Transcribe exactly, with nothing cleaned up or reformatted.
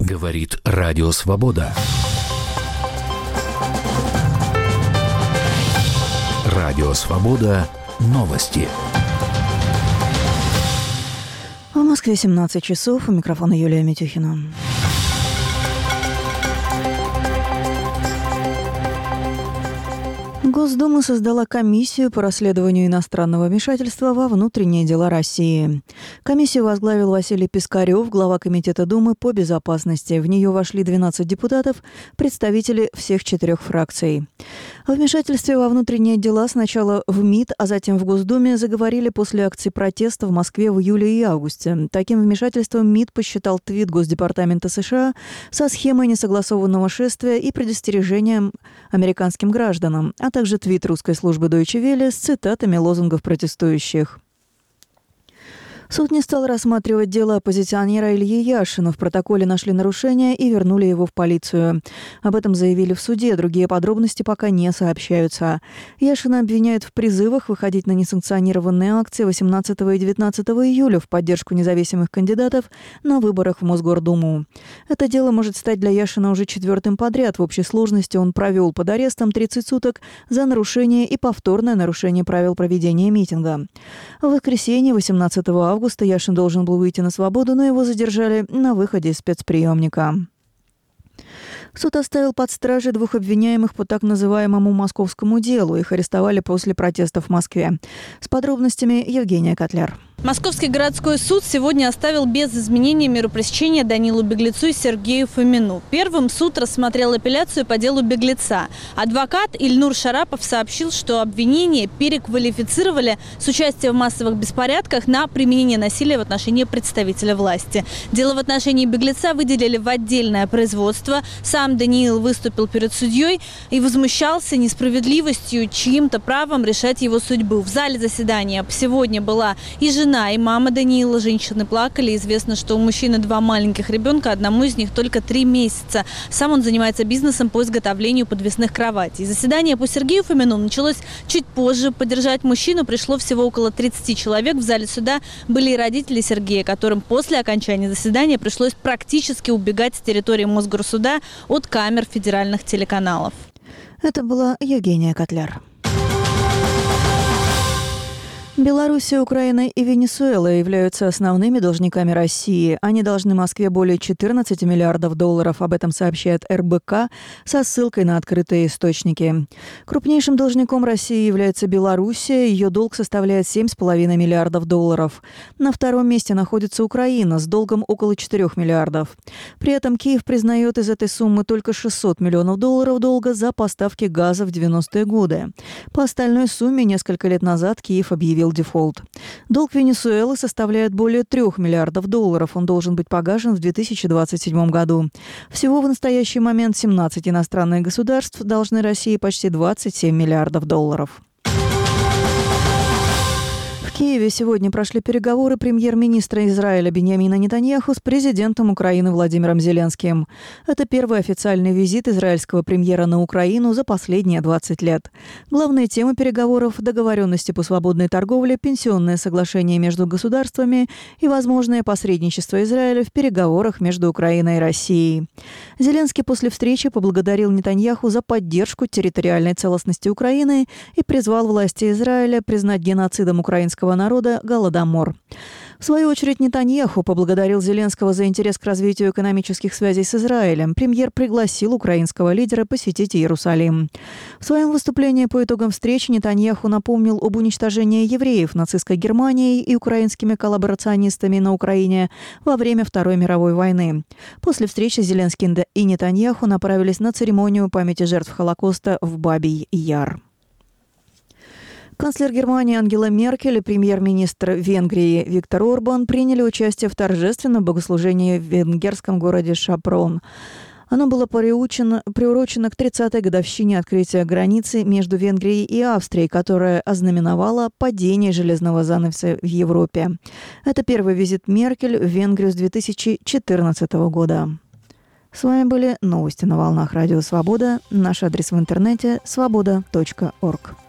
Говорит Радио Свобода. Радио Свобода. Новости. В Москве семнадцать часов. У микрофона Юлия Митюхина. Госдума создала комиссию по расследованию иностранного вмешательства во внутренние дела России. Комиссию возглавил Василий Пискарев, глава Комитета Думы по безопасности. В нее вошли двенадцать депутатов, представители всех четырех фракций. О вмешательстве во внутренние дела сначала в МИД, а затем в Госдуме заговорили после акций протеста в Москве в июле и августе. Таким вмешательством МИД посчитал твит Госдепартамента США со схемой несогласованного шествия и предостережением американским гражданам, а также твит русской службы Deutsche Welle с цитатами лозунгов протестующих. Суд не стал рассматривать дело оппозиционера Ильи Яшина. В протоколе нашли нарушения и вернули его в полицию. Об этом заявили в суде. Другие подробности пока не сообщаются. Яшина обвиняют в призывах выходить на несанкционированные акции восемнадцатого и девятнадцатого июля в поддержку независимых кандидатов на выборах в Мосгордуму. Это дело может стать для Яшина уже четвертым подряд. В общей сложности он провел под арестом тридцать суток за нарушение и повторное нарушение правил проведения митинга. В воскресенье, восемнадцатого августа, Яшин должен был выйти на свободу, но его задержали на выходе из спецприемника. Суд оставил под стражей двух обвиняемых по так называемому московскому делу. Их арестовали после протестов в Москве. С подробностями Евгения Котляр. Московский городской суд сегодня оставил без изменения меру пресечения Данилу Беглецу и Сергею Фомину. Первым суд рассмотрел апелляцию по делу Беглеца. Адвокат Ильнур Шарапов сообщил, что обвинение переквалифицировали с участием в массовых беспорядках на применение насилия в отношении представителя власти. Дело в отношении Беглеца выделили в отдельное производство. Сам Даниил выступил перед судьей и возмущался несправедливостью, чьим-то правом решать его судьбу. В зале заседания сегодня была и жена, и мама Даниила. Женщины плакали. Известно, что у мужчины два маленьких ребенка, одному из них только три месяца. Сам он занимается бизнесом по изготовлению подвесных кроватей. Заседание по Сергею Фомину началось чуть позже. Поддержать мужчину пришло всего около тридцати человек. В зале суда были и родители Сергея, которым после окончания заседания пришлось практически убегать с территории Мосгорсуда от камер федеральных телеканалов. Это была Евгения Котляр. Белоруссия, Украина и Венесуэла являются основными должниками России. Они должны Москве более четырнадцати миллиардов долларов. Об этом сообщает эр бэ ка со ссылкой на открытые источники. Крупнейшим должником России является Белоруссия. Ее долг составляет семь с половиной миллиардов долларов. На втором месте находится Украина с долгом около четырёх миллиардов. При этом Киев признает из этой суммы только шестьсот миллионов долларов долга за поставки газа в девяностые годы. По остальной сумме несколько лет назад Киев объявил дефолт. Долг Венесуэлы составляет более трёх миллиардов долларов. Он должен быть погашен в две тысячи двадцать седьмом году. Всего в настоящий момент семнадцать иностранных государств должны России почти двадцать семь миллиардов долларов. В Киеве сегодня прошли переговоры премьер-министра Израиля Биньямина Нетаньяху с президентом Украины Владимиром Зеленским. Это первый официальный визит израильского премьера на Украину за последние двадцать лет. Главные темы переговоров – договоренности по свободной торговле, пенсионное соглашение между государствами и возможное посредничество Израиля в переговорах между Украиной и Россией. Зеленский после встречи поблагодарил Нетаньяху за поддержку территориальной целостности Украины и призвал власти Израиля признать геноцидом украинского народа Голодомор. В свою очередь Нетаньяху поблагодарил Зеленского за интерес к развитию экономических связей с Израилем. Премьер пригласил украинского лидера посетить Иерусалим. В своем выступлении по итогам встречи Нетаньяху напомнил об уничтожении евреев нацистской Германией и украинскими коллаборационистами на Украине во время Второй мировой войны. После встречи Зеленский и Нетаньяху направились на церемонию памяти жертв Холокоста в Бабий-Яр. Канцлер Германии Ангела Меркель и премьер-министр Венгрии Виктор Орбан приняли участие в торжественном богослужении в венгерском городе Шапрон. Оно было приурочено, приурочено к тридцатой годовщине открытия границы между Венгрией и Австрией, которая ознаменовала падение железного занавеса в Европе. Это первый визит Меркель в Венгрию с две тысячи четырнадцатого года. С вами были новости на волнах Радио Свобода. Наш адрес в интернете – свобода точка орг.